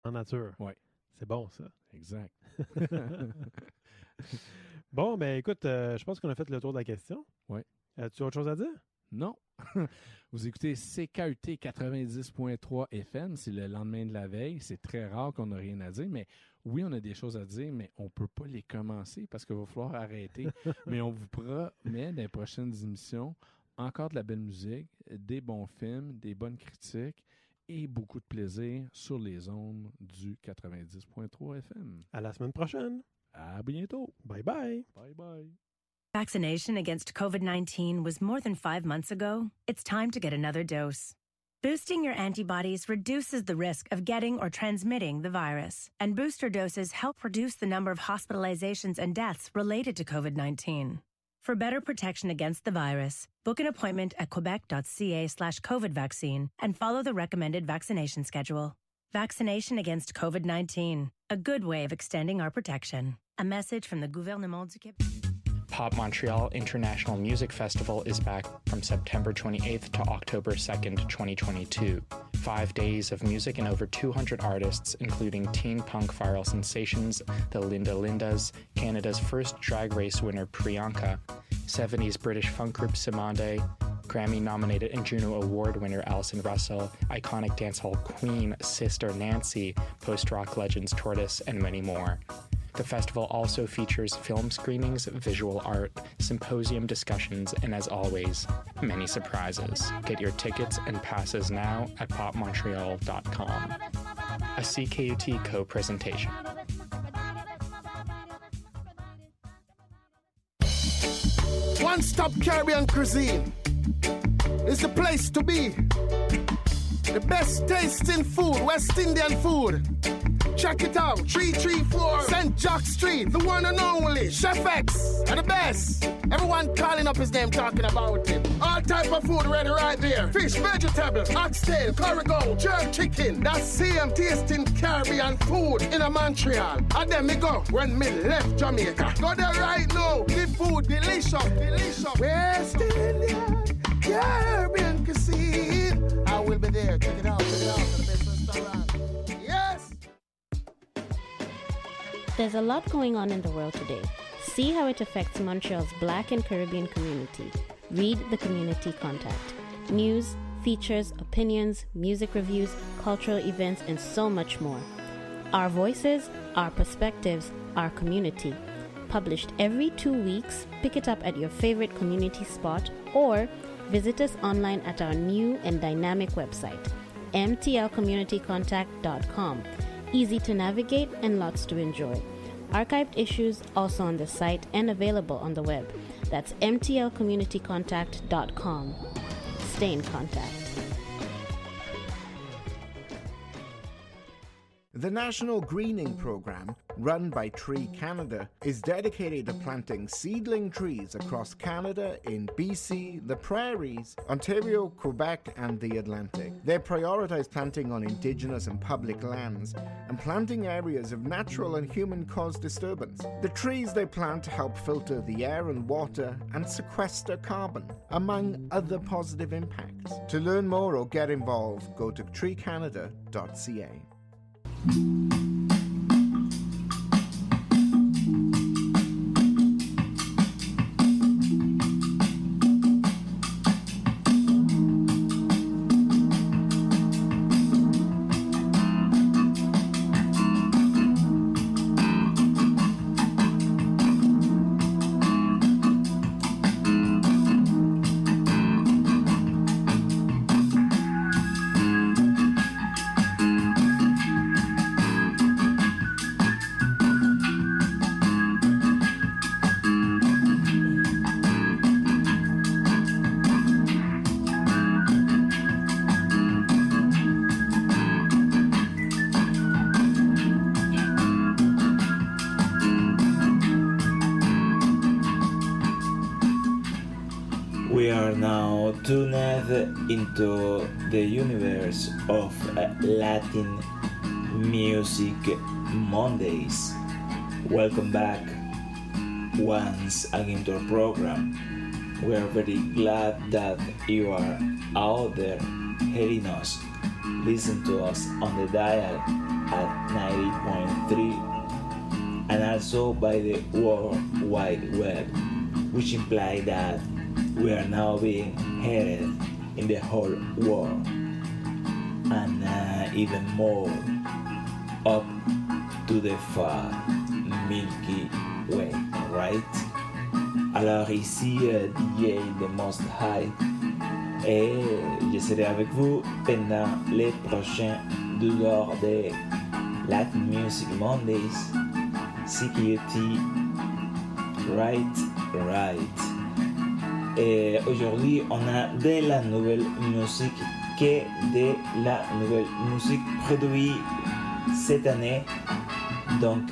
En nature. Oui. C'est bon, ça. Exact. Bon, ben écoute, je pense qu'on a fait le tour de la question. Oui. As-tu autre chose à dire? Non. Vous écoutez CKUT 90.3 FM, c'est le lendemain de la veille. C'est très rare qu'on n'a rien à dire, mais oui, on a des choses à dire, mais on ne peut pas les commencer parce qu'il va falloir arrêter. Mais on vous promet dans les prochaines émissions encore de la belle musique, des bons films, des bonnes critiques et beaucoup de plaisir sur les ondes du 90.3 FM. À la semaine prochaine. À bientôt. Bye bye. Bye bye. Vaccination against COVID-19 was more than 5 months ago. It's time to get another dose. Boosting your antibodies reduces the risk of getting or transmitting the virus, and booster doses help reduce the number of hospitalizations and deaths related to COVID-19. For better protection against the virus, book an appointment at quebec.ca/COVID vaccine and follow the recommended vaccination schedule. Vaccination against COVID-19, a good way of extending our protection. A message from the Gouvernement du Québec. Pop Montreal International Music Festival is back from September 28th to October 2nd, 2022. 5 days of music and over 200 artists, including teen punk viral sensations, the Linda Lindas, Canada's first drag race winner Priyanka, 70s British funk group Simande, Grammy-nominated and Juno Award winner Alison Russell, iconic dancehall queen Sister Nancy, post-rock legends Tortoise, and many more. The festival also features film screenings, visual art, symposium discussions, and as always, many surprises. Get your tickets and passes now at popmontreal.com. A CKUT co-presentation. One Stop Caribbean Cuisine is the place to be. The best tasting food, West Indian food. Check it out, 334 St. Jock Street, the one and only Chef X, are the best. Everyone calling up his name, talking about him. All type of food ready right there. Fish, vegetables, oxtail, curry jerk chicken. That's same tasting Caribbean food in a Montreal. And then me go when me left Jamaica. Go there right now, the food delicious, delicious. West Indian Caribbean cuisine. I will be there, check it out, the best restaurant. Yes! There's a lot going on in the world today. See how it affects Montreal's Black and Caribbean community. Read the Community Contact. News, features, opinions, music reviews, cultural events, and so much more. Our voices, our perspectives, our community. Published every 2 weeks, pick it up at your favorite community spot or visit us online at our new and dynamic website, mtlcommunitycontact.com. Easy to navigate and lots to enjoy. Archived issues also on the site and available on the web. That's mtlcommunitycontact.com. Stay in contact. The National Greening Program, run by Tree Canada, is dedicated to planting seedling trees across Canada in BC, the Prairies, Ontario, Quebec, and the Atlantic. They prioritize planting on Indigenous and public lands and planting areas of natural and human-caused disturbance. The trees they plant help filter the air and water and sequester carbon, among other positive impacts. To learn more or get involved, go to treecanada.ca. We are now tuned into the universe of Latin Music Mondays. Welcome back once again to our program. We are very glad that you are out there hearing us. Listen to us on the dial at 90.3 and also by the World Wide Web, which implies that we are now being heard in the whole world and even more up to the far Milky Way, right? Alors ici DJ The Most High et je serai avec vous pendant les prochains 2 heures de Latin Music Mondays, CKUT, right. Et aujourd'hui on a de la nouvelle musique que de la nouvelle musique produite cette année, donc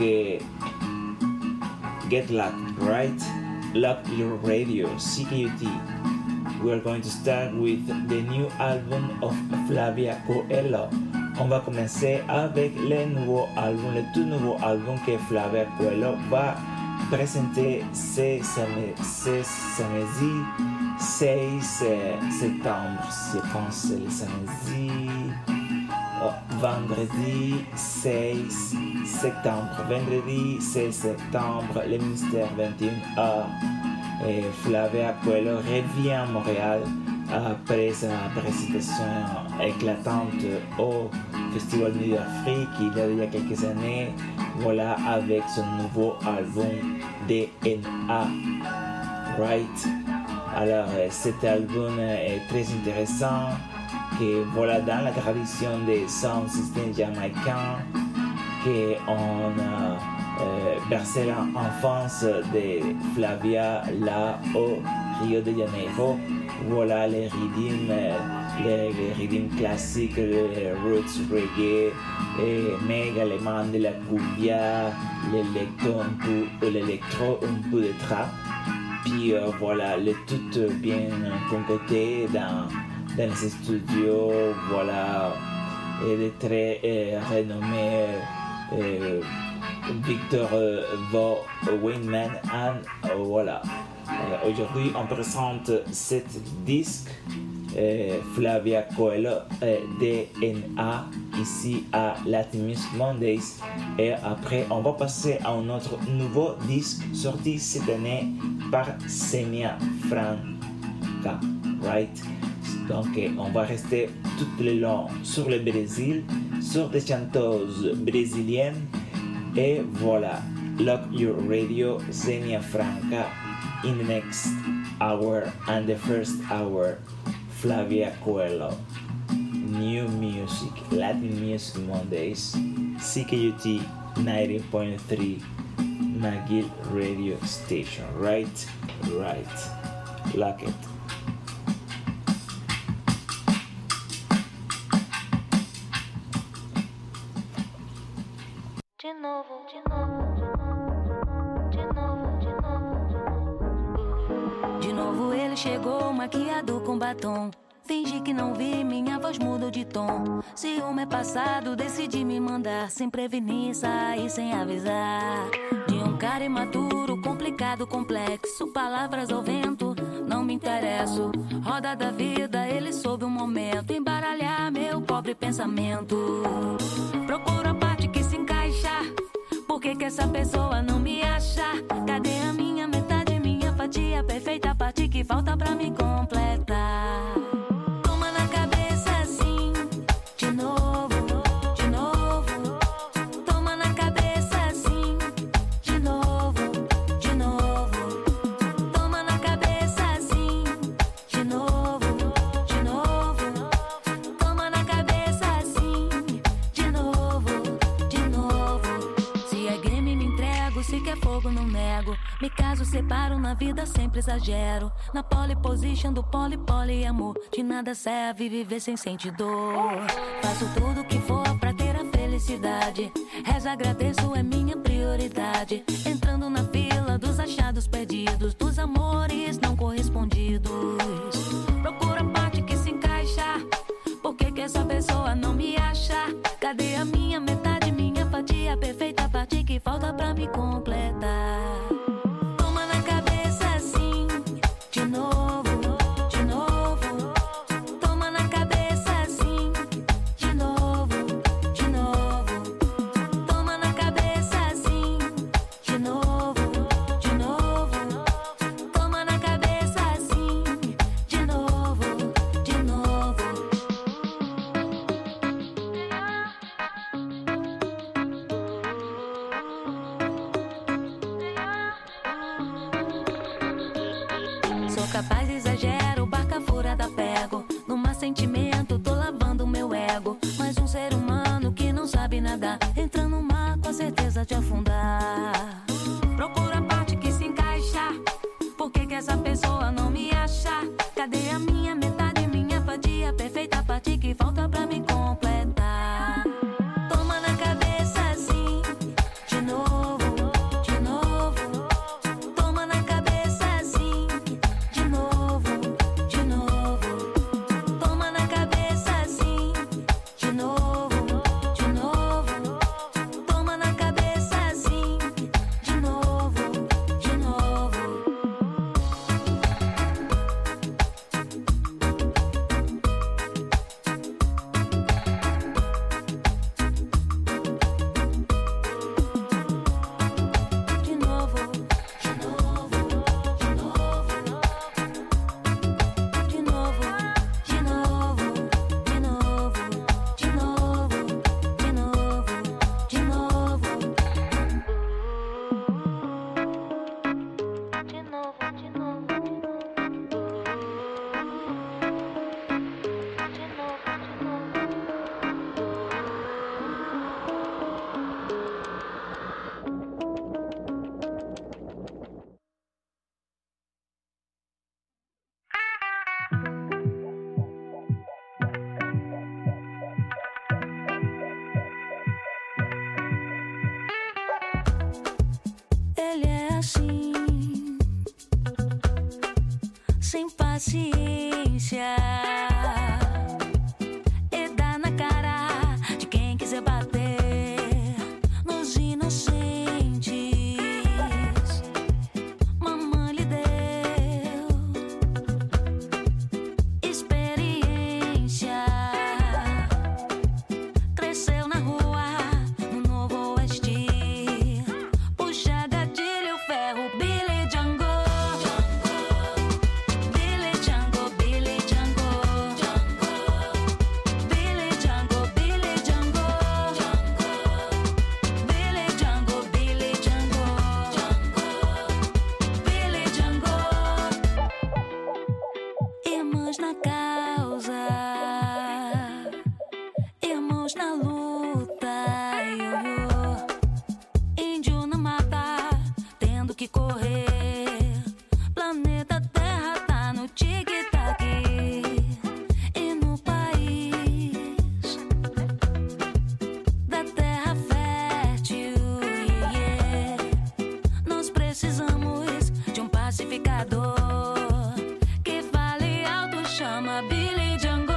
get locked, right? Lock your radio, CKUT. We are going to start with the new album of Flavia Coelho. On va commencer avec le tout nouveau album que Flavia Coelho va présenter ce samedi 6 septembre. Je pense que le samedi, vendredi 16 septembre. Vendredi 16 septembre, le Mystère 21h. Et Flavia Coelho revient à Montréal après sa présentation éclatante au Festival Nuit d'Afrique il y a déjà quelques années. Voilà, avec son nouveau album DNA, right? Alors cet album est très intéressant, que voilà dans la tradition des sound system jamaïcains que on a bercé l'enfance de Flavia là au Rio de Janeiro. Voilà les rythmes classiques, les roots reggae, et mais également de la cumbia, l'électro, un peu de trap. Puis voilà, le tout bien concocté dans ces studios, voilà, et de très renommé Victor Weinman, and voilà. Aujourd'hui, on présente cet disque Flavia Coelho DNA ici à Latin Music Mondays, et après on va passer à un autre nouveau disque sorti cette année par Xenia Franca, right? Donc on va rester tout le long sur le Brésil, sur des chanteuses brésiliennes, et voilà, lock your radio, Xenia Franca. In the next hour and the first hour, Flavia Coelho. New music, Latin Music Mondays, CKUT 90.3 McGill Radio Station, right? Lock it. Chegou maquiado com batom. Fingi que não vi, minha voz mudou de tom. Ciúme é passado, decidi me mandar sem prevenir, sair sem avisar. De um cara imaturo, complicado, complexo. Palavras ao vento, não me interesso. Roda da vida, ele soube um momento embaralhar meu pobre pensamento. Procuro a parte que se encaixa. Por que essa pessoa não me acha? Cadê a minha metade, minha fatia perfeita? A parte que falta pra me completar. Toma na cabeça assim, de novo, de novo. Toma na cabeça assim, de novo, de novo. Toma na cabeça assim, de novo, de novo. Toma na cabeça assim, de novo, de novo. Se é game me entrego, se quer fogo não nego. Me caso, separo, na vida sempre exagero. Na pole position do poliamor. De nada serve viver sem sentir dor. Faço tudo que for pra ter a felicidade. Rezo, agradeço, é minha prioridade. Entrando na fila dos achados perdidos, dos amores não correspondidos. Procuro a parte que se encaixa. Por que essa pessoa não me acha? Cadê a minha metade, minha fatia perfeita? A parte que falta pra me completar. De novo, de novo. Toma na cabeça assim. De novo, de novo. capaz, exagero, barca furada pego. No mar sentimento, tô lavando meu ego. Mas um ser humano que não sabe nadar entra no mar com a certeza de afundar. Procura a parte que se encaixa. Por que essa pessoa não me acha? Cadê a minha metade, minha fatia perfeita, a parte que falta pra me completar? Toma na cabeça assim, de novo, de novo. Toma na cabeça assim, de novo, de novo. Toma na cabeça assim, de novo, de novo. Toma na cabeça assim, de novo, de novo. De novo, de novo, de novo. De novo, de novo, de novo, de novo, de novo, de novo. De novo, de novo. Ele é assim, sem paciência, e dá na cara de quem quiser bater nos inocentes. Mamãe lhe deu experiência, cresceu na rua, no novo oeste. Puxa gatilho, ferro, Billy Django. Billy Django, Billy Django. Billy Django, Billy Django. Billy Django, Billy Django. Billy Django. Irmãs na causa, irmãos na luta. Índio na mata, tendo que correr. Planeta Terra tá no tic-tac. E no país da terra fértil, nós precisamos de um pacificador que fale alto, chama Billy Django.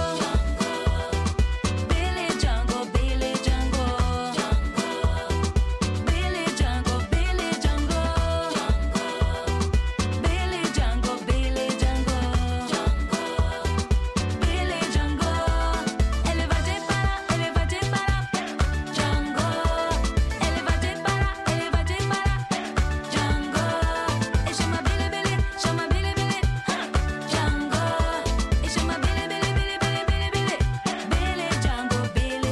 Billy Django, Billy Django. Billy Django, Billy Django. Billy Django, Billy Django. Billy Django. Ele vai te parar, ele vai te parar. Django. Ele vai te parar, ele vai te parar. Django. E chama Billy, Billy, chama Billy, Billy. Django. E chama Billy, Billy, Billy, Billy, Billy, Billy. Billy Django, Billy.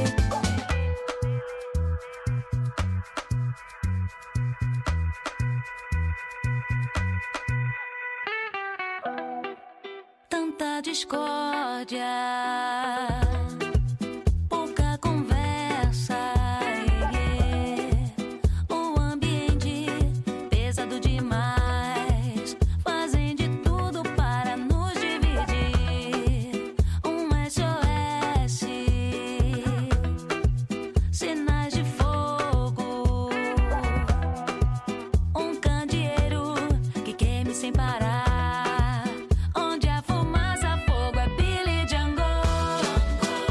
Tanta discórdia, pouca conversa, o ambiente pesado demais, fazem de tudo para nos dividir. Um SOS, sinais de fogo, um candeeiro que queime sem parar. Onde a fumaça, fogo é Billy Django.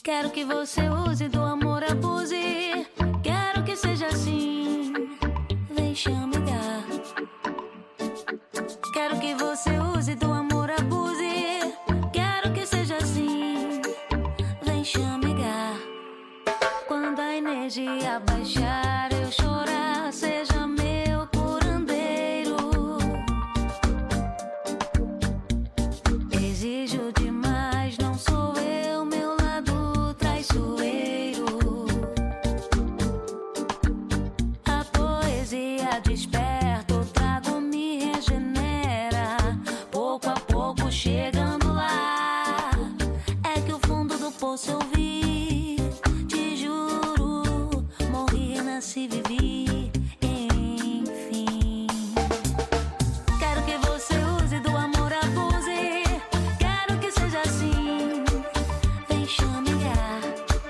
Quero que você use do amor, abuse. Quero que seja assim. Vem chamegar. Quero que você use do amor, abuse. Quero que seja assim. Vem chamegar. Quando a energia baixar, eu chorar, seja meu curandeiro. Exijo demais, não sou eu, meu lado traiçoeiro. A poesia desperta, o trago me regenera. Pouco a pouco chegando lá, é que o fundo do poço eu vi. Te juro, morri, nasci, vivi, enfim. Quero que você use do amor, abuse. Quero que seja assim. Vem chamegar.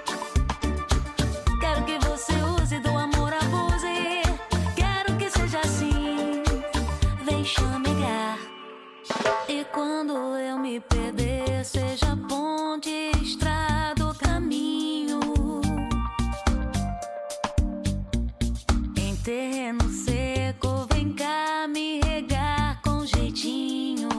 Quero que você use do amor, abuse. Quero que seja assim. Vem chamegar. E quando eu me perder, seja ponte, estrada ou caminho. Em terreno seco, vem cá me regar com jeitinho.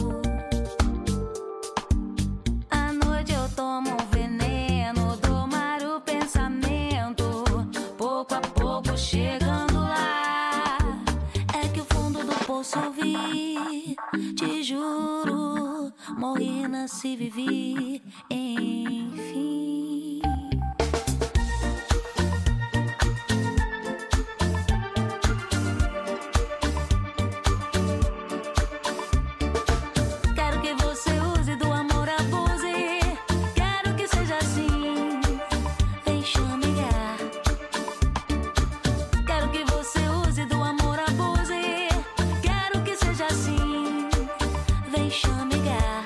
À noite eu tomo veneno, domar o pensamento. Pouco a pouco chegando lá, é que o fundo do poço eu vi. Te juro, morri, nasci, vivi, enfim. Quero que você use do amor, abuse. Quero que seja assim. Vem chamegar. Quero que você use do amor, abuse. Quero que seja assim. Vem chamegar.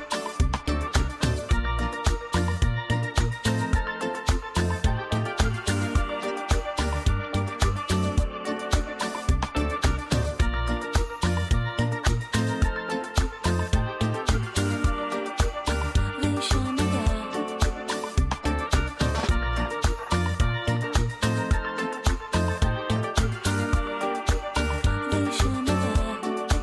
Vem chamegar. Vem chamegar.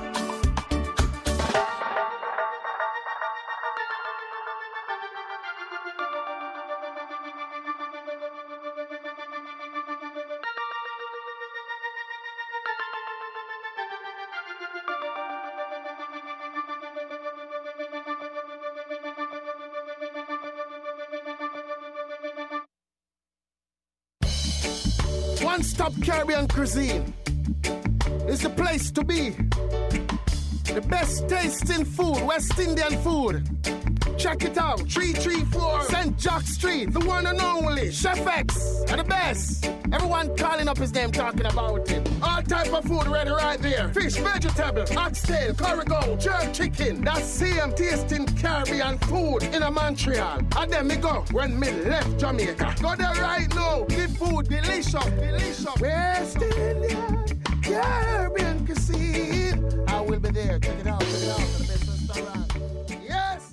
One Stop Caribbean Cuisine is the place to be. The best tasting food, West Indian food. Check it out, 334 St. Jack Street, the one and only Chef X, are the best. Everyone calling up his name, talking about it. All type of food ready right there. Fish, vegetable, oxtail, curry jerk chicken. That's same tasting Caribbean food in a Montreal. And then me go when me left Jamaica. Go there right now, the food delicious, delicious. West Indian Caribbean cuisine. I will be there, check it out, the best restaurant. Yes!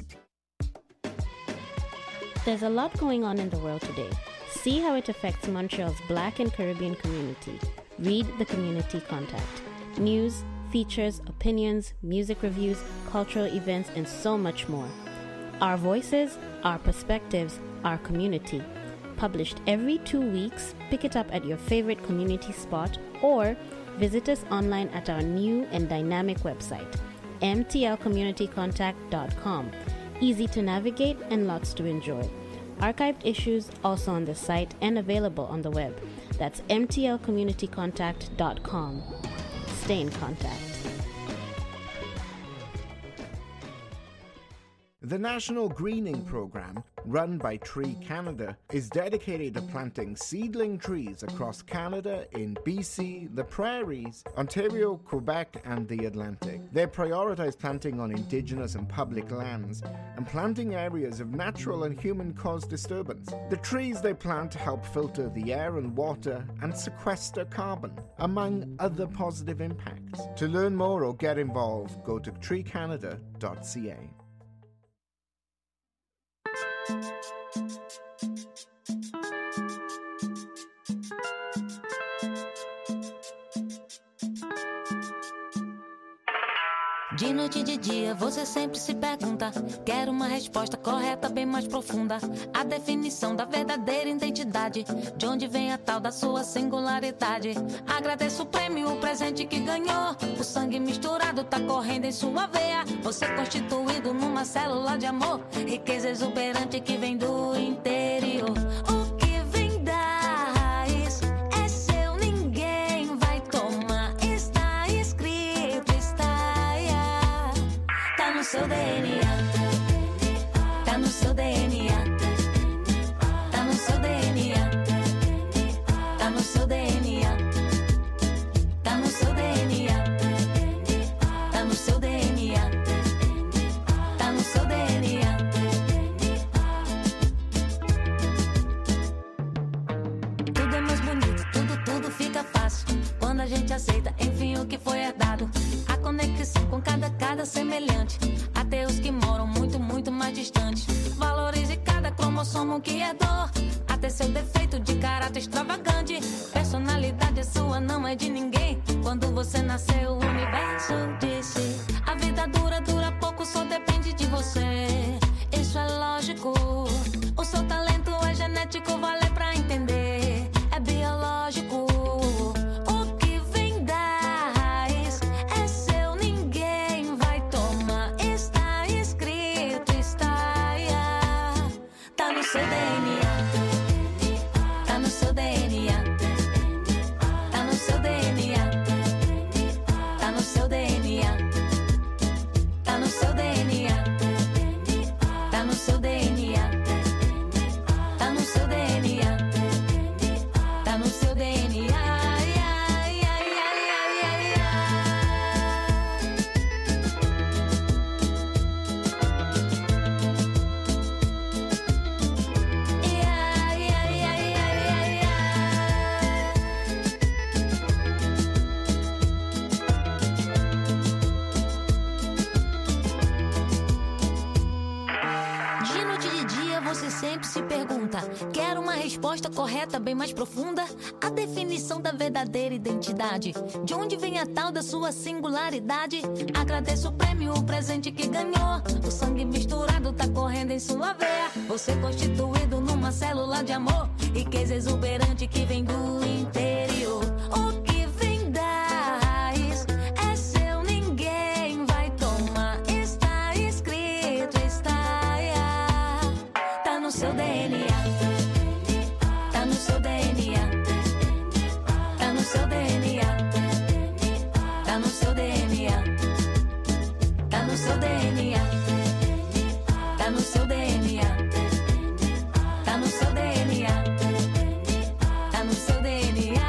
There's a lot going on in the world today. See how it affects Montreal's Black and Caribbean community. Read the Community Contact. News, features, opinions, music reviews, cultural events, and so much more. Our voices, our perspectives, our community. Published every 2 weeks, pick it up at your favorite community spot or visit us online at our new and dynamic website, mtlcommunitycontact.com. Easy to navigate and lots to enjoy. Archived issues also on the site and available on the web. That's mtlcommunitycontact.com. Stay in contact. The National Greening Program, run by Tree Canada, is dedicated to planting seedling trees across Canada in BC, the Prairies, Ontario, Quebec, and the Atlantic. They prioritize planting on Indigenous and public lands and planting areas of natural and human-caused disturbance. The trees they plant help filter the air and water and sequester carbon, among other positive impacts. To learn more or get involved, go to treecanada.ca. De noite e de dia você sempre se pergunta. Quero uma resposta correta, bem mais profunda. A definição da verdadeira identidade. De onde vem a tal da sua singularidade. Agradeço o prêmio, o presente que ganhou. O sangue misturado tá correndo em sua veia. Você constituído numa célula de amor. Riqueza exuberante que vem do interior. O que vem da raiz é seu, ninguém vai tomar. Está escrito, tá no seu DNA. Tá no seu DNA. Tá no seu DNA. Tá no seu DNA. Tá no seu DNA. Tá no seu DNA. Tá no seu DNA. Tudo é mais bonito, tudo fica fácil quando a gente aceita, enfim, o que foi herdado. A conexão com cada semelhante. Até os que moram muito mais distantes. Valorize cada cromossomo que é dor. Até seu defeito de caráter extravagante. Personalidade é sua, não é de ninguém. Quando você nasceu, o universo disse: a vida dura pouco, só depende de você. Isso é lógico. O seu talento é genético, vale pra entender. É biológico. O que vem da raiz é seu, ninguém vai tomar. Está escrito, tá no seu DNA. Tá no seu DNA. Tá no seu DNA. Tá no seu DNA. Tá no seu DNA. Tá no seu DNA. Tá no seu DNA. Tá no seu DNA. De noite e de dia você sempre se pergunta. Quero uma resposta correta, bem mais profunda. A definição da verdadeira identidade. De onde vem a tal da sua singularidade. Agradeço o prêmio, o presente que ganhou. O sangue misturado tá correndo em sua veia. Você constituído numa célula de amor. Riqueza exuberante que vem do interior. O que vem da raiz é seu, ninguém vai tomar. Está escrito, tá no seu DNA. Tá no seu DNA. Tá no seu DNA. Tá no seu DNA. Tá no seu DNA. Tá no seu DNA. Tá no seu DNA. Tá no seu DNA.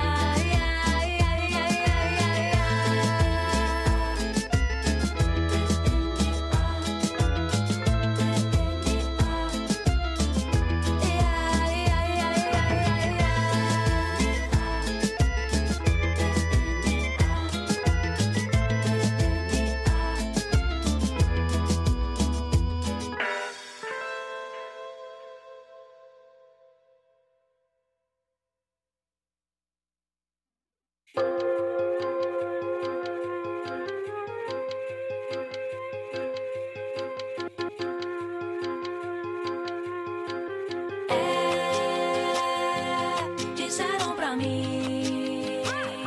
Disseram pra mim,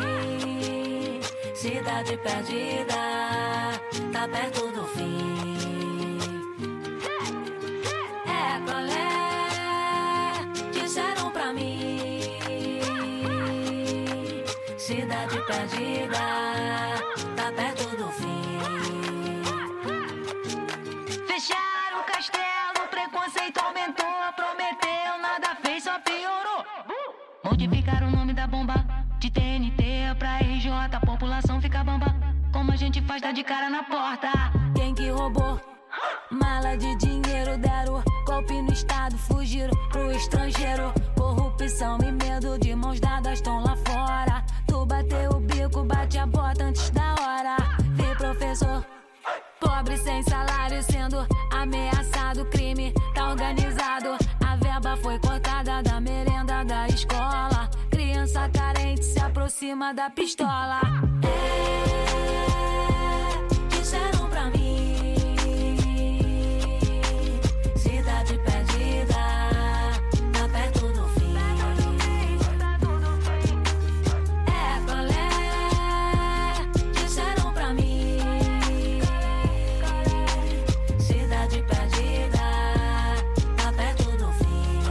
cidade perdida, tá perto do fim. É qual é? Disseram pra mim, cidade perdida, tá perto do fim. Fecharam o castelo, preconceito aumentou, prometeu, nada fez, só piorou. Modificaram o nome da bomba de TNT pra RJ, a população fica bamba. Como a gente faz, dar de cara na porta. Quem que roubou? Mala de dinheiro, deram golpe no estado, fugiram pro estrangeiro. Corrupção e medo de mãos dadas estão lá fora. Tu bateu o bico, bate a bota antes da hora. Vi professor pobre sem salário sendo ameaçado, crime tá organizado. A verba foi cortada da merenda da escola. Criança carente se aproxima da pistola. Disseram pra pra mim. Cidade perdida, tá perto do fim. É, colé, disseram pra mim. Cidade perdida, tá perto do fim.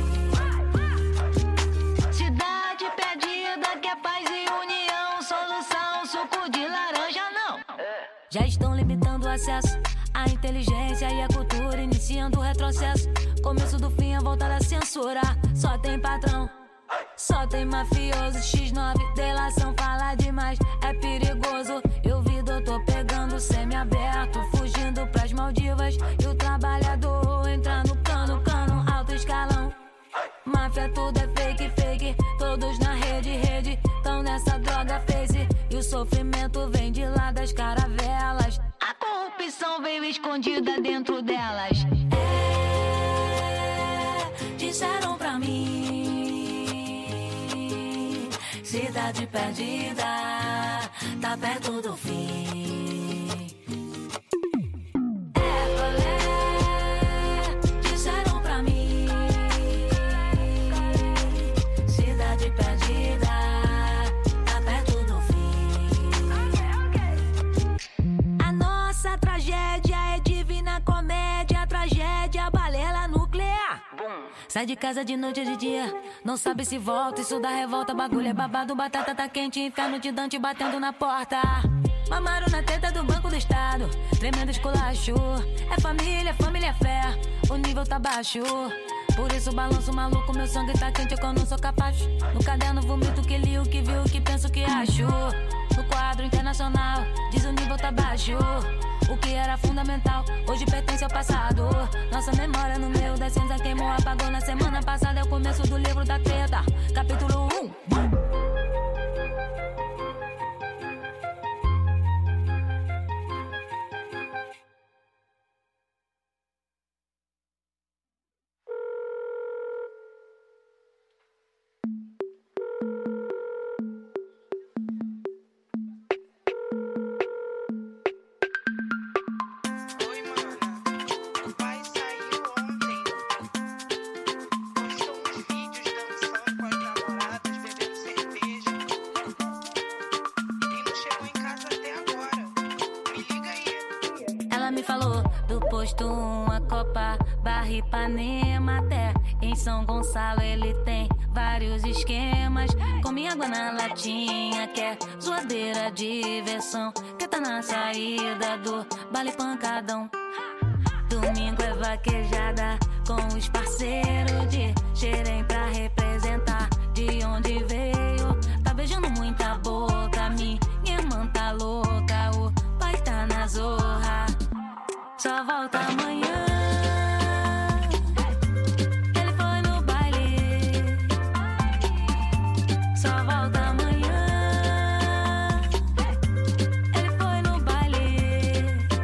Cidade perdida, que é paz e união. Solução, suco de laranja, não. Já estão limitando o acesso à inteligência e à cultura, iniciando o retrocesso. Começo do fim, a volta da censura. Só tem patrão, só tem mafioso. X9, delação, fala demais, é perigoso. Eu vi doutor pegando semi-aberto, fugindo pras Maldivas. E o trabalhador entra no cano, alto escalão. Máfia, tudo é fake, fake. Todos na rede, tão nessa droga face. E o sofrimento vem de lá das caravelas. A corrupção veio escondida dentro delas. Disseram pra mim. Cidade perdida, tá perto do fim. É, colé, disseram pra mim. Cidade perdida, tá perto do fim. A nossa tragédia é divina comédia, tragédia, balela nuclear. Sai de casa de noite ou de dia, não sabe se volta, isso dá revolta, bagulho é babado, batata tá quente, inferno de Dante batendo na porta. Mamaram na teta do Banco do Estado, tremendo esculacho. É família, família é fé, o nível tá baixo. Por isso balanço maluco, meu sangue tá quente, eu não sou capaz. No caderno vomito o que li, o que vi, o que penso, o que acho. No quadro internacional, diz o nível tá baixo. O que era fundamental, hoje pertence ao passado. Nossa memória no meio da cinza queimou, apagou na semana passada. É o começo do livro da treta, capítulo 1. Uma Copa, Barra Ipanema, até em São Gonçalo ele tem vários esquemas. Come água na latinha, quer zoadeira, diversão, que tá na saída do baile pancadão. Domingo é vaquejada com os parceiros de Xerém pra representar de onde veio. Tá beijando muita boca, minha irmã tá louca, o pai tá na zorra. Só volta amanhã. Ele foi no baile. Só volta amanhã. Ele foi no baile.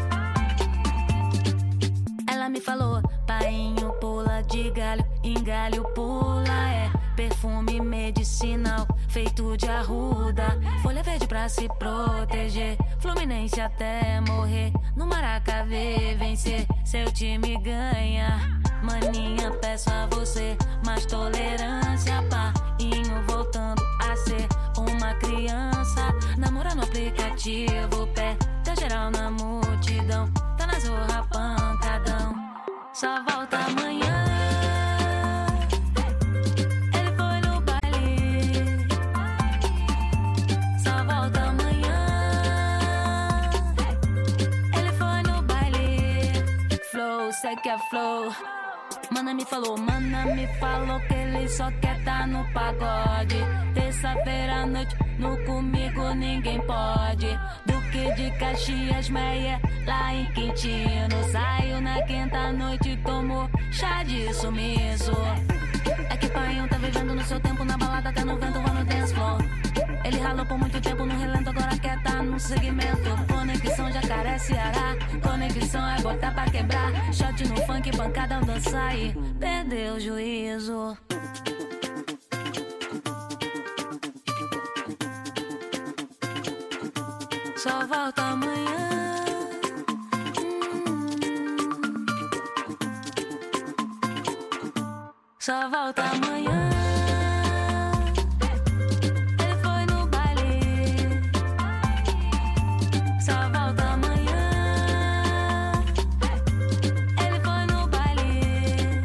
Ela me falou: painho pula de galho em galho, pula. É perfume medicinal feito de arruda, folha verde pra se proteger. Fluminense até morrer, no Maraca ver vencer, seu time ganha. Maninha, peço a você mais tolerância, painho voltando a ser uma criança. Namora no aplicativo, pé tá geral na multidão, tá na zorra pancadão. Só volta amanhã. Sei que é flow. Mana me falou que ele só quer tá no pagode. Terça-feira à noite, no comigo ninguém pode. Duque de Caxias, Meia, lá em Quintino. Saiu na quinta noite, tomou chá de sumiço. É que painho tá vivendo no seu tempo, na balada até no vento, vai no dance floor. Ele ralou por muito tempo no relento, agora quer tá no segmento. Conexão Jacaré, Ceará, conexão é botar pra quebrar. Shot no funk, bancada, dançar e perdeu o juízo. Só volta amanhã. Só volta amanhã. Ele foi no baile. Só volta amanhã. Ele foi no baile.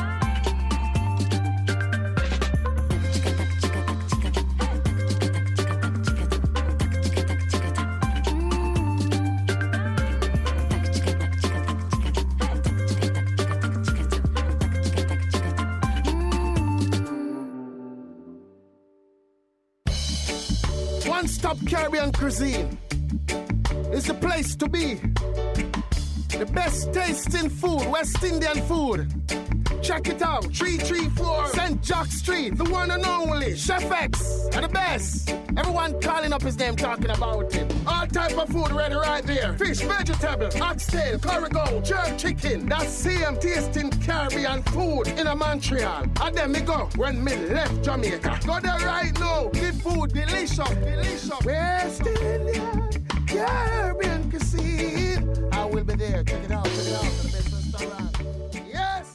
One Stop Caribbean Cuisine is the place to be. The best tasting food, West Indian food. Check it out, 334 St. Jock Street, the one and only Chef X, are the best. Everyone calling up his name, talking about him. All type of food ready right there. Fish, vegetable, oxtail, curry goat, jerk chicken. That same tasting Caribbean food in a Montreal. And then me go when me left Jamaica. Go there right now, the food delicious, delicious. West Indian Caribbean cuisine. I will be there, check it out, the best restaurant. Yes!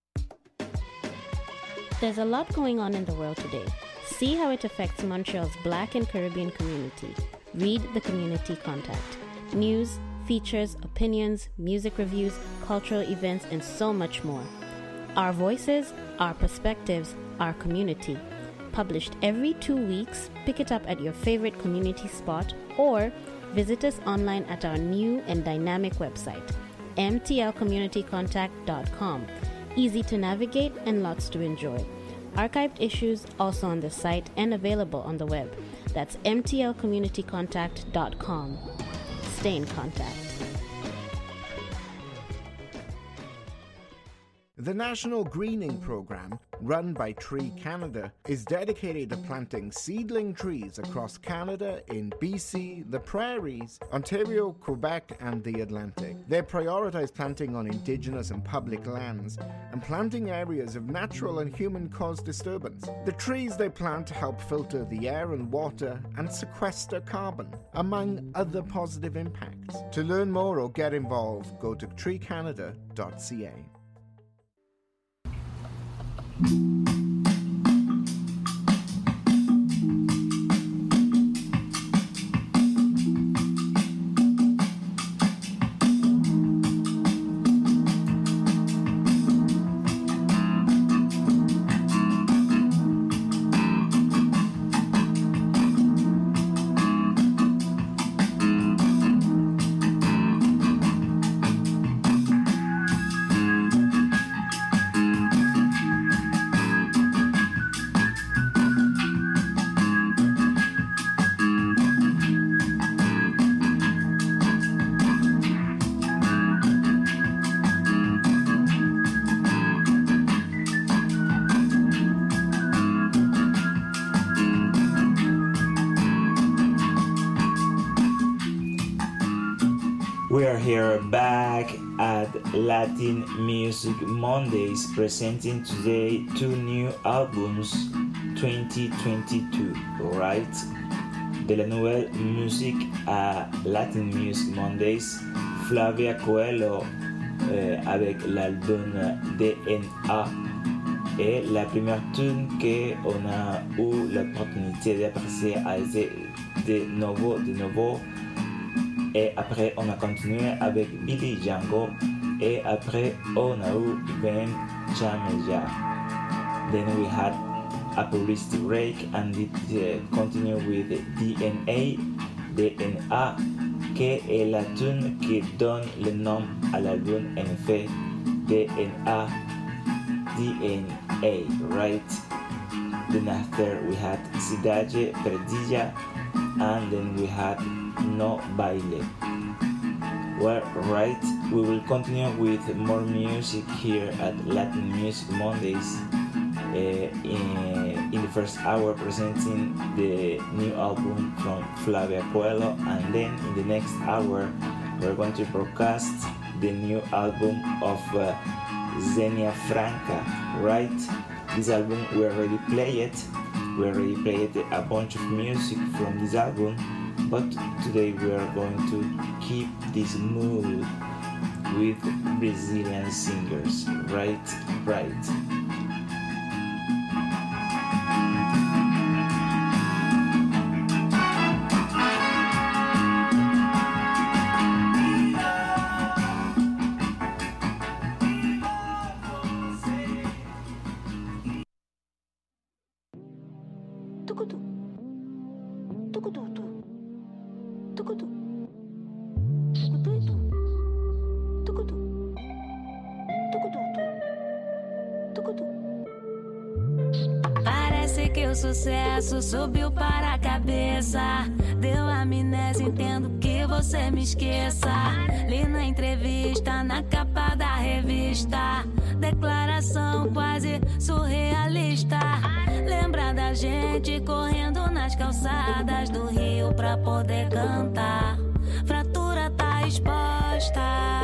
There's a lot going on in the world today. See how it affects Montreal's Black and Caribbean community. Read the Community Contact. News, features, opinions, music reviews, cultural events, and so much more. Our voices, our perspectives, our community. Published every 2 weeks, pick it up at your favorite community spot or visit us online at our new and dynamic website, mtlcommunitycontact.com. Easy to navigate and lots to enjoy. Archived issues also on the site and available on the web. That's mtlcommunitycontact.com. Stay in contact. The National Greening Program, run by Tree Canada, is dedicated to planting seedling trees across Canada in BC, the Prairies, Ontario, Quebec, and the Atlantic. They prioritize planting on Indigenous and public lands and planting areas of natural and human-caused disturbance. The trees they plant help filter the air and water and sequester carbon, among other positive impacts. To learn more or get involved, go to treecanada.ca. We are here back at Latin Music Mondays, presenting today 2 new albums 2022, right? De la nouvelle musique à Latin Music Mondays, Flavia Coelho avec l'album DNA. Et la première tune qu'on a eu l'opportunité d'apprécier a été de nouveau. Et après, on a continué avec Billy Django. Et après, on a eu Ben Chameja. Then we had a publicity break and it continued with DNA, que est la tune qui donne le nom à l'album en effet, DNA, right? Then after we had Cidade Perdida and then we had No Baile. Well, right, we will continue with more music here at Latin Music Mondays. In the first hour, presenting the new album from Flavia Coelho, and then in the next hour, we're going to broadcast the new album of Zenia Franca. Right, this album we already played a bunch of music from this album. But today we are going to keep this mood with Brazilian singers, right? Parece que o sucesso subiu para a cabeça. Deu amnésia, entendo que você me esqueça. Li na entrevista, na capa da revista, declaração quase surrealista. Lembra da gente correndo nas calçadas do Rio pra poder cantar. Fratura tá exposta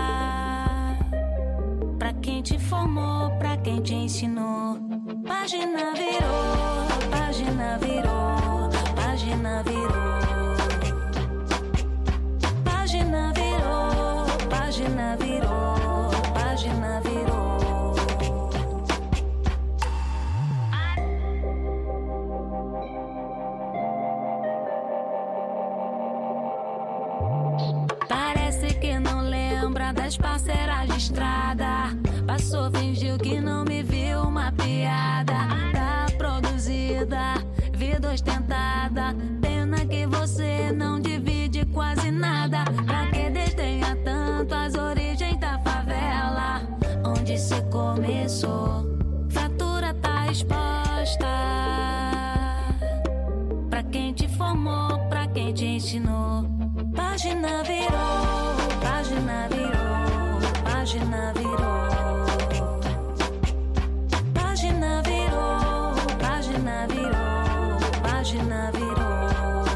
pra quem te formou, pra quem te ensinou. Página virou, página virou, página virou. Página virou, página virou, página virou. Parece que não lembra das parceiras de estrada. Passou, fingiu que não me viu, uma piada. Tá produzida, vida ostentada. Pena que você não divide quase nada. Pra que desdenha tanto as origens da favela, onde se começou. Fratura tá exposta pra quem te formou, pra quem te ensinou. Página virou, página virou, página virou. Página virou, página virou, página virou.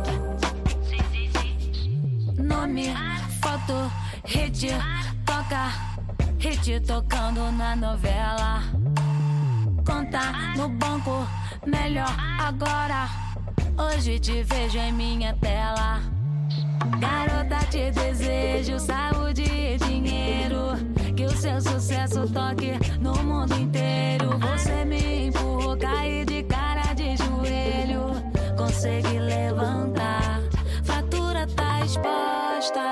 Nome, foto, hit, toca, hit tocando na novela. Conta no banco, melhor agora. Hoje te vejo em minha tela. Garota, te desejo saúde e dinheiro. Que o seu sucesso toque no mundo inteiro. Você me empurrou, caí de cara de joelho. Consegui levantar, fratura tá exposta.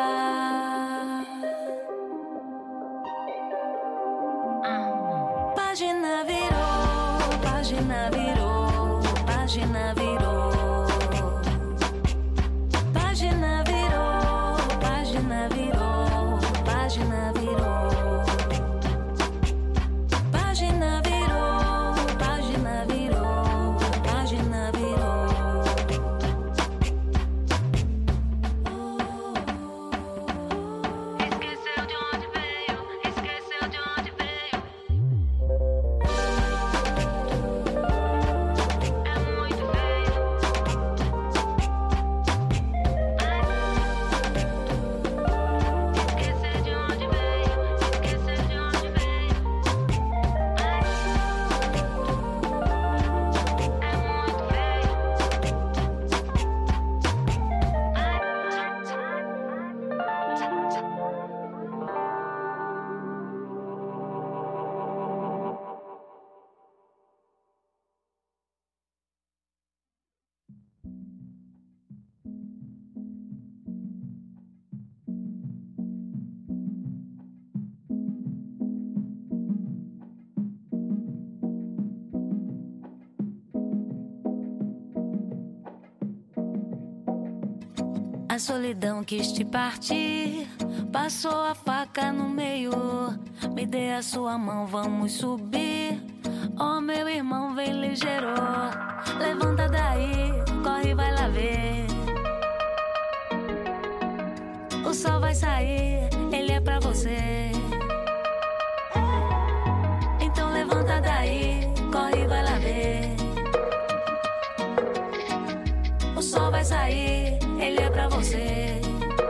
Página virou, página virou, página virou. Página virou, página virou, página virou. Página virou, página virou, página virou. Esqueceu de onde veio, esqueceu de onde veio. É muito feio. Esqueceu de onde veio, esqueceu de onde veio. É muito feio. A solidão quis te partir, passou a faca no meio. Me dê a sua mão, vamos subir. Oh, meu irmão, vem ligeiro. Levanta daí, corre, vai lá ver. O sol vai sair, ele é pra você. Então levanta daí, corre, vai lá ver. O sol vai sair, ele é pra você.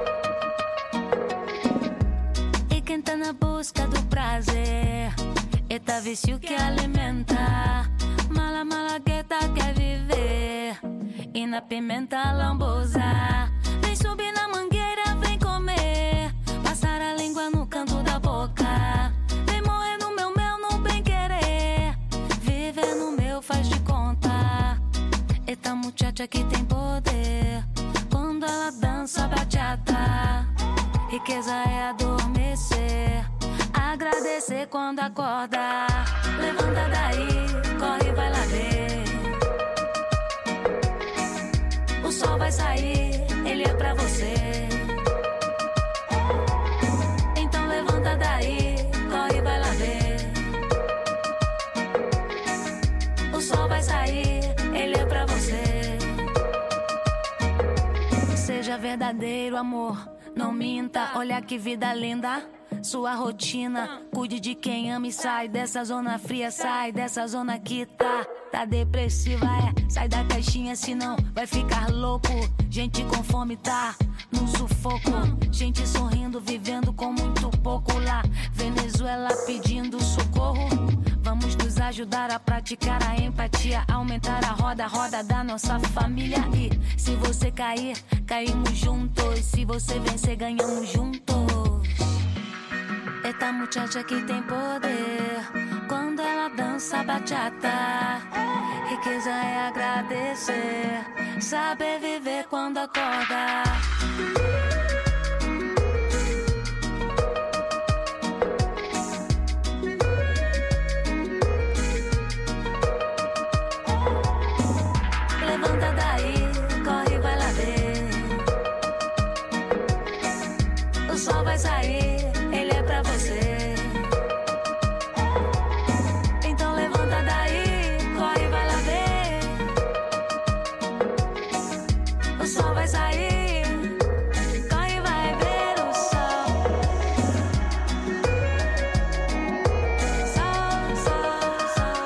E quem tá na busca do prazer, eita vício que alimenta. Mala, malagueta quer viver. E na pimenta lambosa. Vem subir na mangueira, vem comer. Passar a língua no canto da boca. Vem morrer no meu mel, no bem querer. Viver no meu faz de conta. Eita muchacha que tem poder. Quando ela dança bachata, riqueza é adormecer, agradecer quando acorda. Levanta daí, corre, vai lá ver. O sol vai sair, ele é pra você. Então levanta daí, corre, vai lá ver. O sol vai sair, ele é pra você. Seja verdadeiro, amor, não minta. Olha que vida linda, sua rotina. Cuide de quem ama e sai dessa zona fria. Sai dessa zona que tá depressiva, sai da caixinha, senão vai ficar louco. Gente com fome tá num sufoco. Gente sorrindo, vivendo com muito pouco. Lá, Venezuela pedindo socorro. Vamos nos ajudar a praticar a empatia, aumentar a roda da nossa família. E se você cair, caímos juntos. Se você vencer, ganhamos juntos. Esta muchacha que tem poder, quando ela dança bachata. Riqueza é agradecer, saber viver quando acorda. Levanta daí, corre, vai lá ver. O sol vai sair, ele é pra você. Então levanta daí, corre, vai lá ver. O sol vai sair, corre, vai ver o sol. Sol, sol, sol.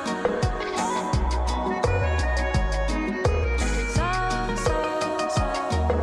Sol, sol, sol.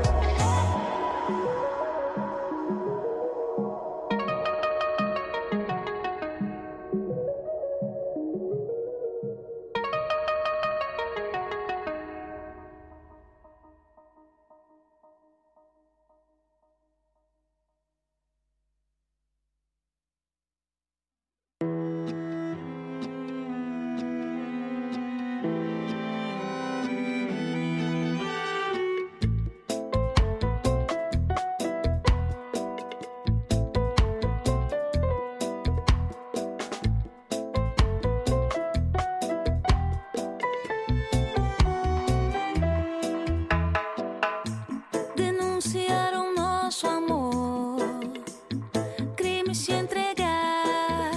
Denunciaram nosso amor, crime se entregar.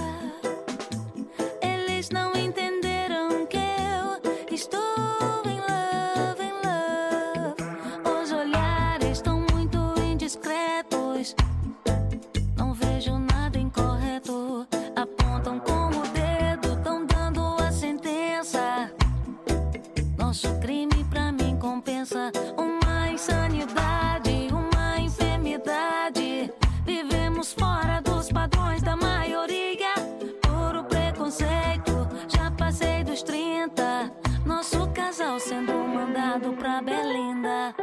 Eles não entenderam que eu estou em love, in love. Os olhares estão muito indiscretos, não vejo nada incorreto. Apontam com o dedo, tão dando a sentença. Nosso crime pra mim compensa uma insanidade, uma enfermidade. Vivemos fora dos padrões da maioria. Puro preconceito, já passei dos 30. Nosso casal sendo mandado pra Belinda.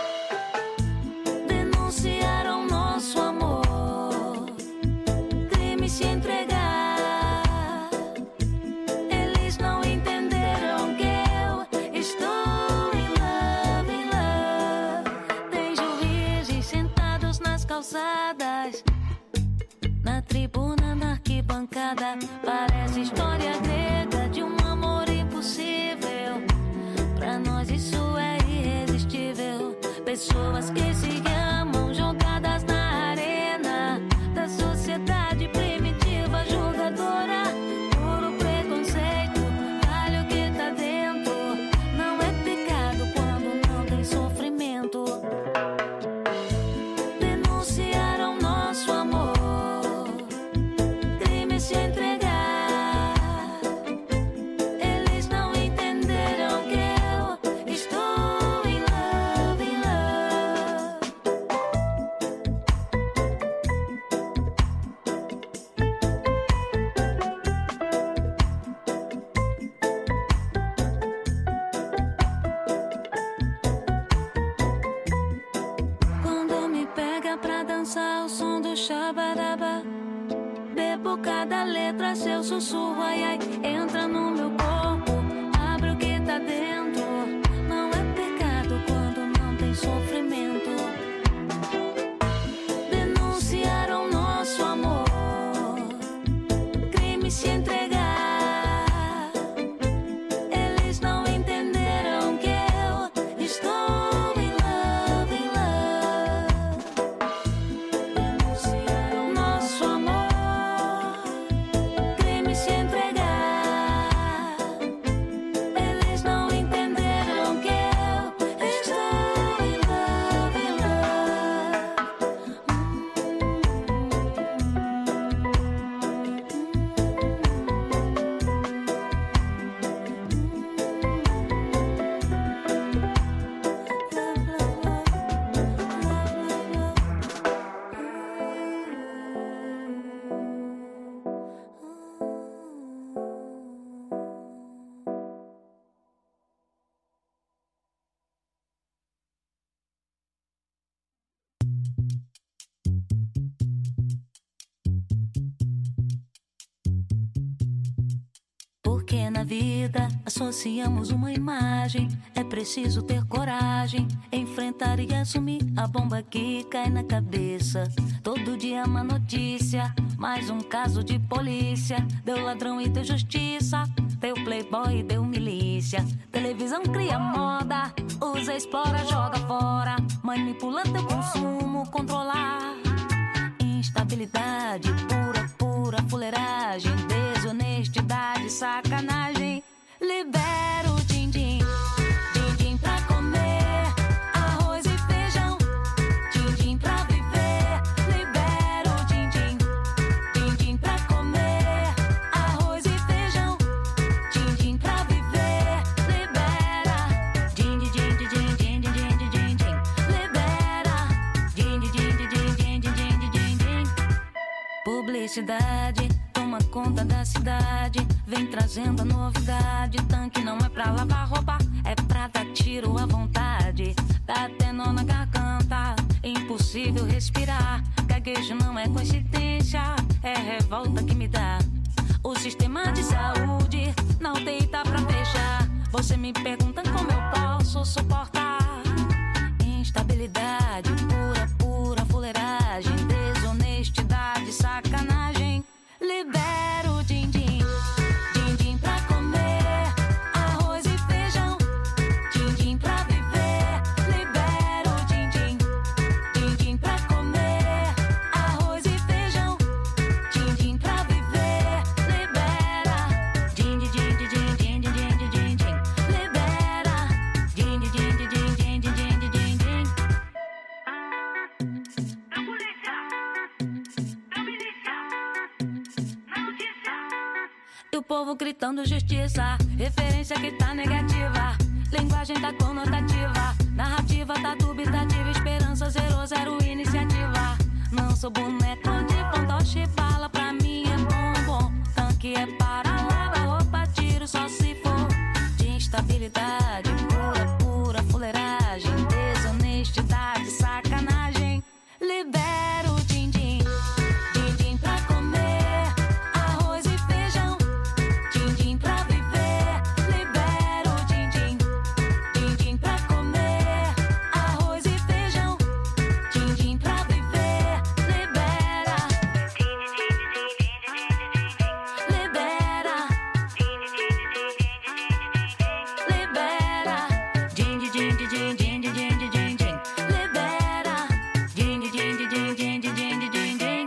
Denunciaram nosso amor, crime se entregar. Eles não entenderam que eu estou em love, in love. Tem juízes sentados nas calçadas, na tribuna, na arquibancada. Parece história grega de um amor impossível. Pra nós isso é irresistível. Pessoas que se amam jogadas na arena da sociedade primitiva julgadora. Puro preconceito, vale o que tá dentro. Não é pecado quando não tem sofrimento. Denunciaram nosso amor, crime se entregar. Eles não entenderam que eu estou em love, in love. Quando me pega pra dançar o som do xabaraba, bebo cada letra, seu sussurro, ai, ai, entra no meu corpo, abre o que tá dentro. Não é pecado quando não tem sofrimento. Denunciaram nosso amor, crime se entregar. Eles não entenderam que eu estou em love. na vida associamos uma imagem. É preciso ter coragem, enfrentar e assumir a bomba que cai na cabeça. Todo dia uma notícia, mais um caso de polícia. Deu ladrão e deu justiça, deu playboy e deu milícia. Televisão cria moda, usa, explora, joga fora. Manipula teu consumo, controlar. Instabilidade, pura fuleiragem. Desonestidade, sacanagem. Libera o din-din, din-din pra comer. Arroz e feijão, din-din pra viver. Libera o din-din, din-din pra comer. Arroz e feijão, din-din pra viver. Libera, din-din, din-din, din-din, din-din, din-din. Libera, din-din, din-din, din-din, din-din, din-din. Publicidade toma conta da cidade, vem trazendo a novidade. Tanque não é pra lavar roupa, é pra dar tiro à vontade. Dá até nó na garganta, impossível respirar. Gaguejo não é coincidência, é revolta que me dá. O sistema de saúde não deita pra fechar. Você me pergunta como eu posso suportar. Instabilidade, pura fuleiragem. Desonestidade, sacanagem. Libera o din-din, din-din pra comer. Arroz e feijão, din-din pra viver. Libera o din-din, din-din pra comer. Arroz e feijão, din-din pra viver. Libera, din-din, din-din, din-din, din-din, din-din. Libera, din-din, din-din, din-din, din-din, din-din. E o povo gritando justiça, referência que tá negativa. Linguagem tá conotativa, narrativa tá dubitativa. Esperança 00 iniciativa. Não sou boneco de fantoche, bala pra mim é bom. Tanque é para lavar roupa, tiro só se for de instabilidade. Pura fuleiragem. Desonestidade, sacanagem. Libera o din-din, din-din pra comer. Arroz e feijão, din-din pra viver. Libera o din-din, din-din pra comer. Arroz e feijão, din-din pra viver. Libera, libera, libera, din-din, din-din, din-din, din-din, din-din. Libera, din-din, din-din, din-din, din-din, din-din.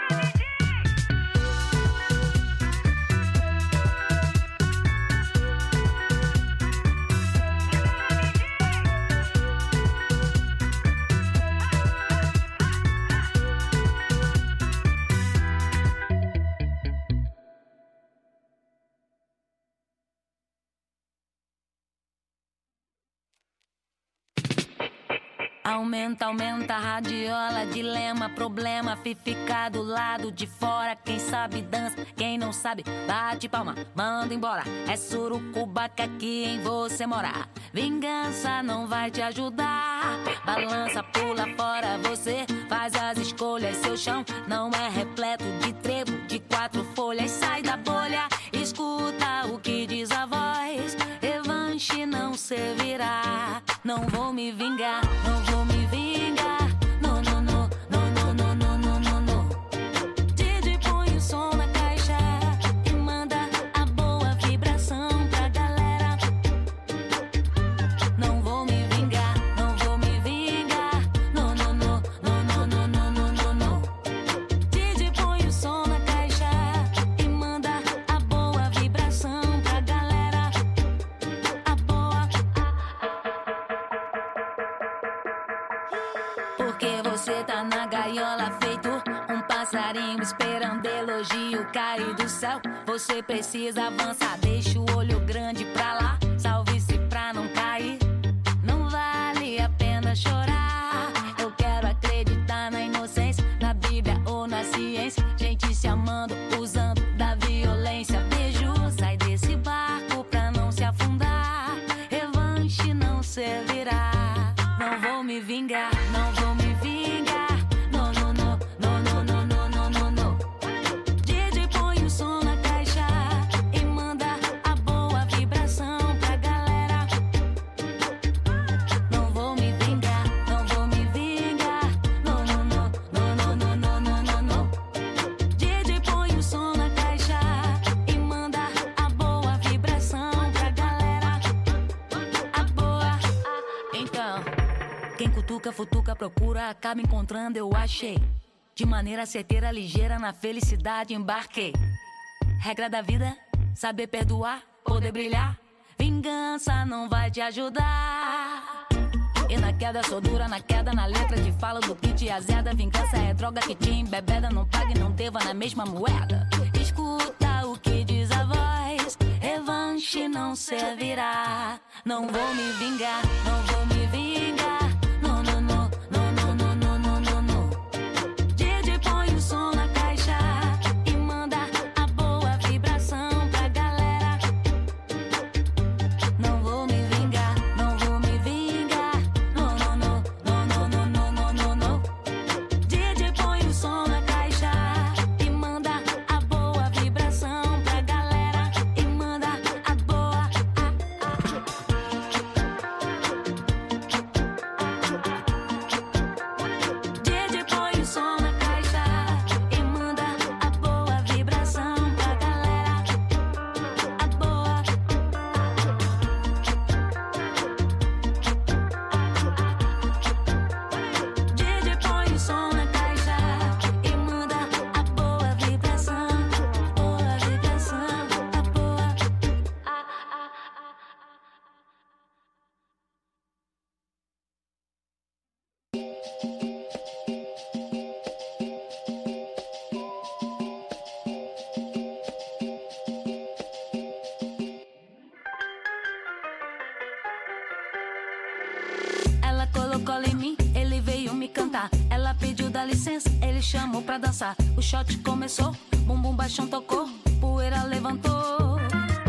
Aumenta a radiola, dilema, problema, ficar do lado de fora. Quem sabe dança, quem não sabe bate palma, manda embora. É surucuba que aqui em você mora. Vingança não vai te ajudar. Balança, pula fora, você faz as escolhas. Seu chão não é repleto de trevo, de 4 folhas. Sai da bolha, escuta o que diz a voz. Revanche não servirá. Não vou me vingar, não vou me vingar. Não, não, não, não, não, não, não, não, não, não. DJ põe o som na caixa e manda a boa vibração pra galera. Não vou me vingar, não vou me vingar. Não, não, não, não, não, não, não, não, não, não. DJ põe o som na caixa e manda a boa vibração pra galera. A boa. Porque você tá na gaiola feito um passarinho esperando elogio cair do céu. Você precisa avançar, deixa o olho grande pra lá. Salve-se pra não cair. Não vale a pena chorar. Eu quero acreditar na inocência, na Bíblia ou na ciência. Gente se amando, usando da violência. Beijo, sai desse barco pra não se afundar. Revanche não servirá. Não vou me vingar, não vou me vingar. Não, não, não, não, não, não, não, não, não, não. DJ põe o som na caixa e manda a boa Quem cutuca, futuca, procura, acaba encontrando, eu achei. De maneira certeira, ligeira, na felicidade embarquei. Regra da vida, saber perdoar, poder brilhar. Vingança não vai te ajudar. E na queda sou dura, na queda, na letra que fala do que te azeda. Vingança é droga que te embebeda, não pague, não deva na mesma moeda. Escuta o que diz a voz, revanche não servirá. Não vou me vingar, não vou me vingar. Não, não, não, não, não, não, não, não, não, não. DJ põe o som na caixa e manda a boa vibração pra galera. Não vou me vingar, não vou me vingar. Não, não, não, não, não, não, não, não, não, não. DJ põe o som na caixa e manda a boa vibração pra galera. E manda a boa. DJ põe o som na caixa e manda a boa vibração pra galera. A boa. DJ põe o som na caixa e manda a boa vibração. Boa vibração, a boa. Ela colocou em mim, ele veio me cantar. Ela pediu dá licença, ele chamou pra dançar. O shot começou, bumbum baixão tocou, poeira levantou.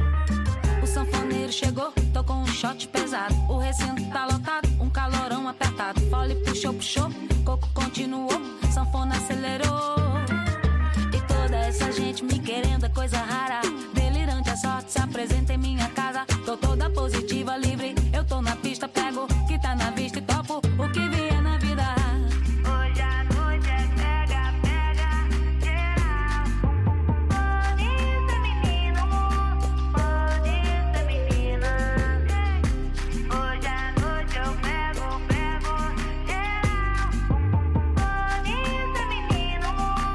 O sanfoneiro chegou, tocou um shot pesado. O recinto tá lotado, um calorão apertado. Fole puxou, puxou, coco continuou, sanfona acelerou. E toda essa gente me querendo é coisa rara. Delirante, a sorte se apresenta em minha casa. Tô toda positiva, livre, eu tô na pista, pego o que tá na vista e topo o que vier na vida. Hoje a noite é pega, pega, geral. Bonita menina, bonita menina. Hoje à noite eu pego, pego, geral. Bonita menina,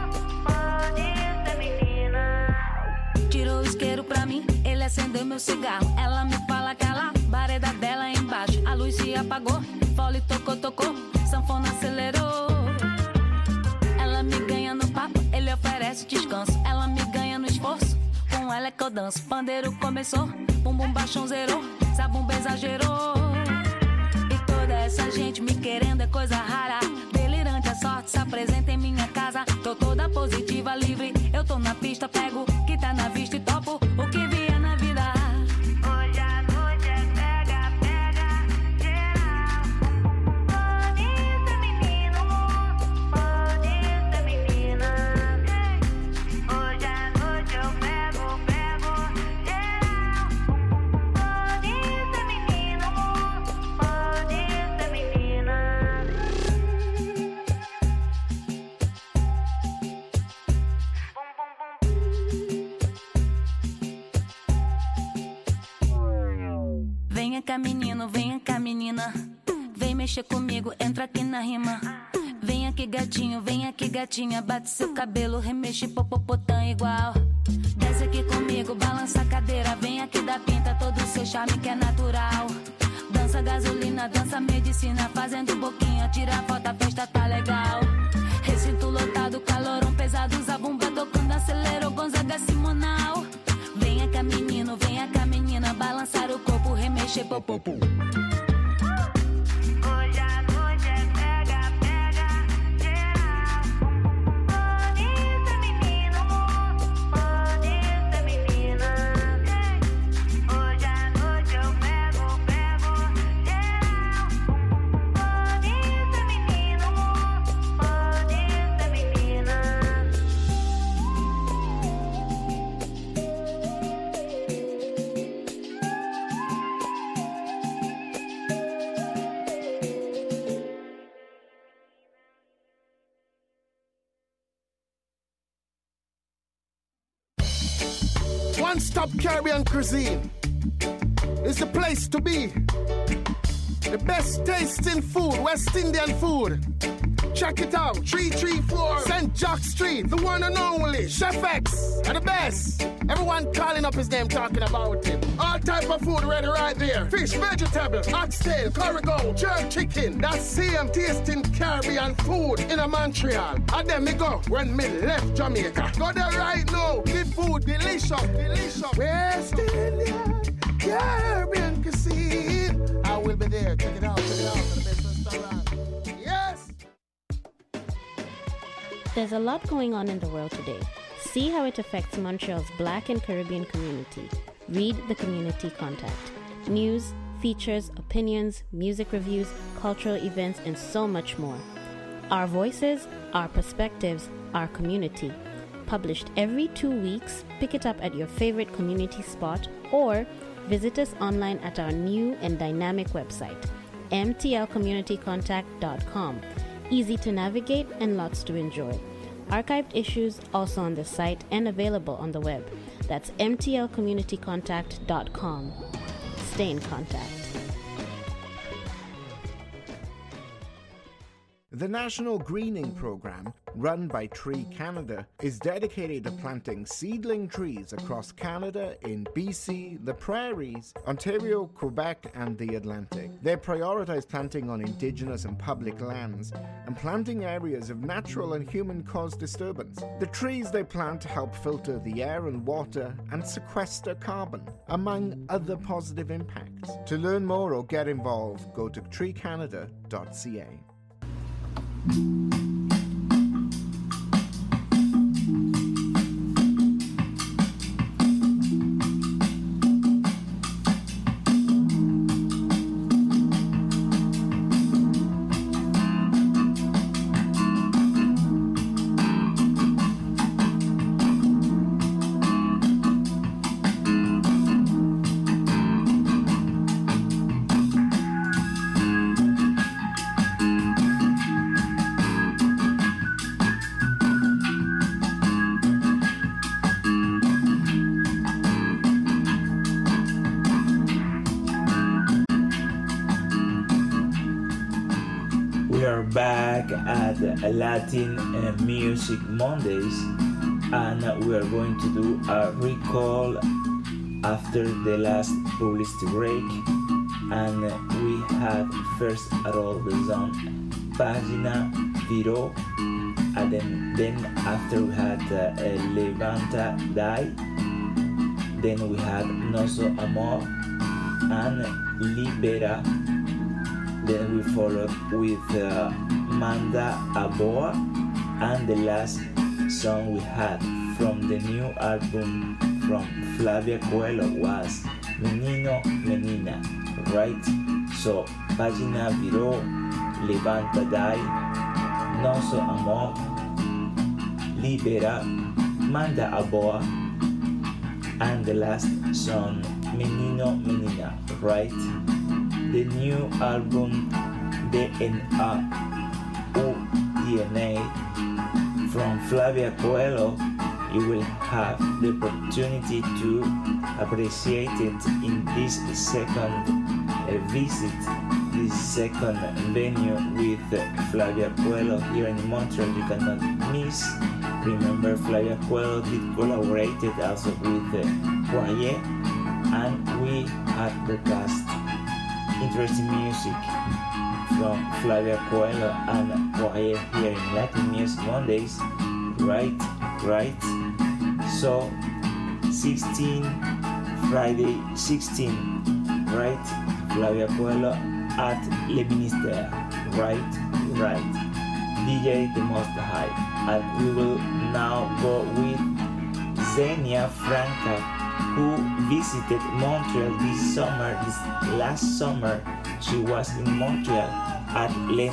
bonita menina. Tirou o isqueiro pra mim, ele acendeu meu cigarro. Ela me fala que a vareda dela é embaixo. A luz se apagou, fole tocou, tocou, sanfona acelerou. Ela me ganha no papo, ele oferece descanso. Ela me ganha no esforço, com ela é que eu danço. Pandeiro começou, bumbum baixão zerou, zabumba exagerou. E toda essa gente me querendo é coisa rara. Delirante, a sorte se apresenta em minha casa. Tô toda positiva, livre, eu tô na pista, pego o que tá na vista e topo o que vier na vida. Hoje à noite é pega, pega, geral. Bonita menina, bonita menina. Hoje à noite eu pego, pego, geral. Bonita menina, bonita menina. Venha cá menina, vem mexer comigo, entra aqui na rima. Vem aqui gatinha, bate seu cabelo, remexe popopotã igual. Desce aqui comigo, balança a cadeira, vem aqui da pinta, todo o seu charme que é natural. Dança gasolina, dança medicina, fazendo boquinha, tira foto, a festa tá legal. Recinto lotado, calorão pesado, usa bomba tocando, acelerou, Gonzaga Simonal. Venha cá menina, balançar o corpo, remexer popopum. Hoje à noite é pega, pega, geral. Bonita menina, bonita menina. Hoje à noite eu pego, pego, geral. Bonita menina, bonita menina. One Stop Caribbean Cuisine is the place to be. The best tasting food, West Indian food. Check it out, 334 St. Jack Street, the one and only Chef X, are the best. Everyone calling up his name, talking about him. All type of food ready right there. Fish, vegetable, oxtail, curry jerk chicken. That's same tasting Caribbean food in a Montreal. And then me go when me left Jamaica. Go there right now. The food delicious, delicious. West Indian Caribbean cuisine. I will be there. Check it out, check it out. The best restaurant. Yes. There's a lot going on in the world today. See how it affects Montreal's Black and Caribbean community. Read the Community Contact. News, features, opinions, music reviews, cultural events, and so much more. Our voices, our perspectives, our community. Published every 2 weeks, pick it up at your favorite community spot or visit us online at our new and dynamic website, mtlcommunitycontact.com. Easy to navigate and lots to enjoy. Archived issues also on the site and available on the web. That's mtlcommunitycontact.com. Stay in contact. The National Greening Program, run by Tree Canada, is dedicated to planting seedling trees across Canada in BC, the Prairies, Ontario, Quebec, and the Atlantic. They prioritize planting on Indigenous and public lands and planting areas of natural and human-caused disturbance. The trees they plant help filter the air and water and sequester carbon, among other positive impacts. To learn more or get involved, go to treecanada.ca. We are back at Latin Music Mondays, and we are going to do a recall after the last publicity break. And we had first at all the song Pagina Viró, and then after we had Levanta Dai, then we had Nosso Amor and Libera. Then we followed with Manda Aboa, and the last song we had from the new album from Flavia Coelho was Menino Menina, right? So Pagina Viró, Levanta Dai, Nosso Amor, Libera, Manda Aboa, and the last song Menino Menina, right? The new album DNA from Flavia Coelho, you will have the opportunity to appreciate it in this second visit, this second venue with Flavia Coelho here in Montreal. You cannot miss. Remember, Flavia Coelho did collaborated also with Poirier, and we had the past interesting music from Flavia Coelho and Poirier here in Latin Music Mondays, right? So 16, Friday 16, right? Flavia Coelho at Le Ministère, right? DJ The Most High. And we will now go with Xenia Franca, who visited Montreal this last summer. She was in Montreal at